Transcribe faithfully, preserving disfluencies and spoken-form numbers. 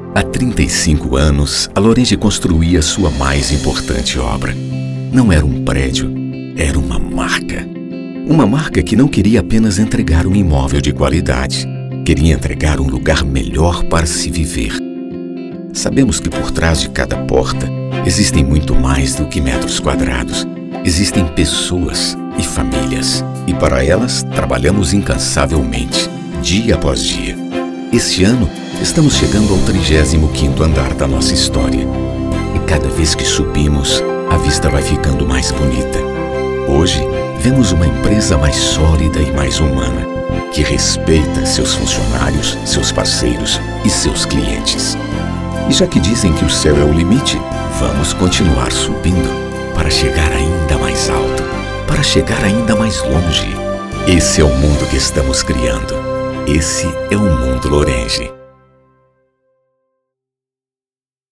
Há trinta e cinco anos, a Lorenzi construía sua mais importante obra. Não era um prédio, era uma marca. Uma marca que não queria apenas entregar um imóvel de qualidade, queria entregar um lugar melhor para se viver. Sabemos que por trás de cada porta existem muito mais do que metros quadrados. Existem pessoas e famílias, e para elas trabalhamos incansavelmente, dia após dia. Este ano, estamos chegando ao trigésimo quinto andar da nossa história. E cada vez que subimos, a vista vai ficando mais bonita. Hoje, vemos uma empresa mais sólida e mais humana, que respeita seus funcionários, seus parceiros e seus clientes. E já que dizem que o céu é o limite, vamos continuar subindo para chegar ainda mais alto, para chegar ainda mais longe. Esse é o mundo que estamos criando. Esse é o Mundo Lorenzi.